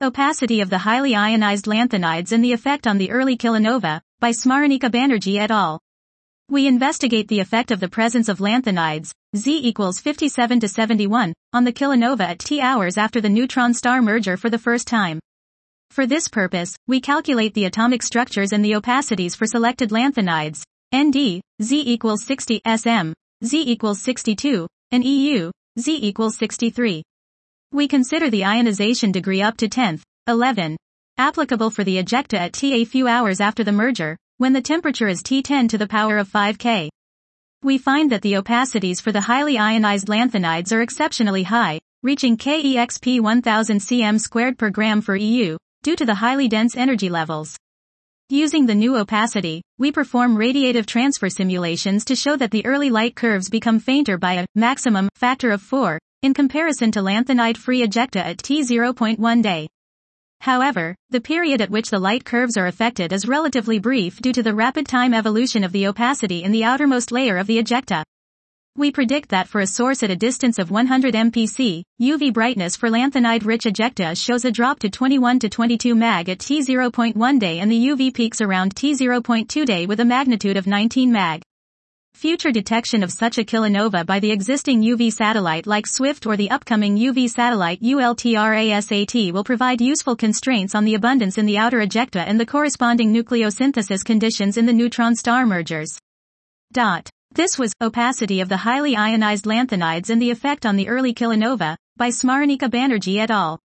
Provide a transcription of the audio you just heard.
Opacity of the highly ionized lanthanides and the effect on the early kilonova, by Smarnika Banerjee et al. We investigate the effect of the presence of lanthanides, Z equals 57 to 71, on the kilonova at T hours after the neutron-star merger for the first time. For this purpose, we calculate the atomic structures and the opacities for selected lanthanides, Nd, Z equals 60 sm, Z equals 62, and EU, Z equals 63. We consider the ionization degree up to 10th, 11, applicable for the ejecta at T a few hours after the merger, when the temperature is T10 to the power of 5 K. We find that the opacities for the highly ionized lanthanides are exceptionally high, reaching KEXP 1000 cm squared per gram for EU, due to the highly dense energy levels. Using the new opacity, we perform radiative transfer simulations to show that the early light curves become fainter by a maximum factor of 4, in comparison to lanthanide-free ejecta at T0.1 day. However, the period at which the light curves are affected is relatively brief due to the rapid time evolution of the opacity in the outermost layer of the ejecta. We predict that for a source at a distance of 100 mpc, UV brightness for lanthanide-rich ejecta shows a drop to 21 to 22 mag at T0.1 day and the UV peaks around T0.2 day with a magnitude of 19 mag. Future detection of such a kilonova by the existing UV satellite like SWIFT or the upcoming UV satellite ULTRASAT will provide useful constraints on the abundance in the outer ejecta and the corresponding nucleosynthesis conditions in the neutron-star mergers. This was Opacity of the Highly Ionized Lanthanides and the Effect on the Early Kilonova, by Smarnika Banerjee et al.